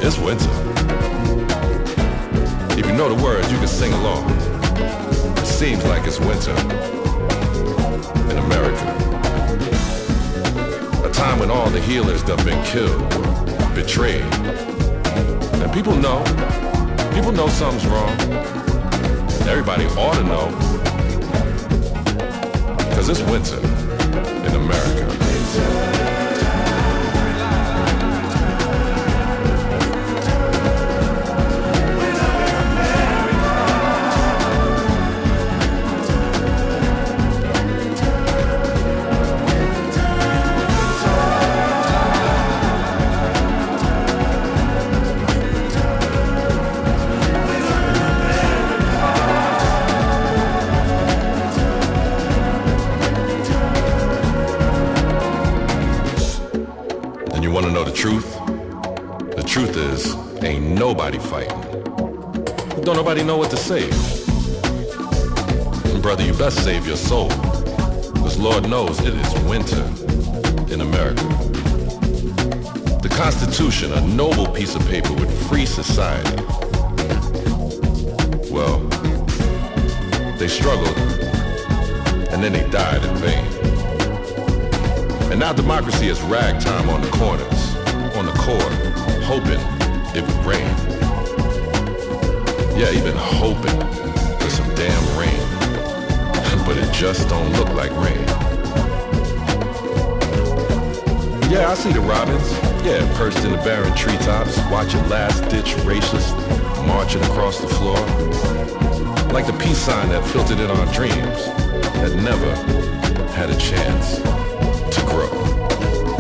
It's winter. If you know the words, you can sing along. It seems like it's winter in America. A time when all the healers that have been killed, betrayed. And people know something's wrong. Everybody ought to know. Because it's winter in America. The truth is, ain't nobody fighting. Don't nobody know what to save. Brother, you best save your soul, because Lord knows it is winter in America. The Constitution, a noble piece of paper with free society. Well, they struggled, and then they died in vain. And now democracy is ragtime on the corners, on the court, hoping it would rain. Yeah, even hoping for some damn rain. But it just don't look like rain. Yeah, I see the robins. Yeah, perched in the barren treetops, watching last-ditch racists marching across the floor. Like the peace sign that filtered in our dreams, that never had a chance to grow.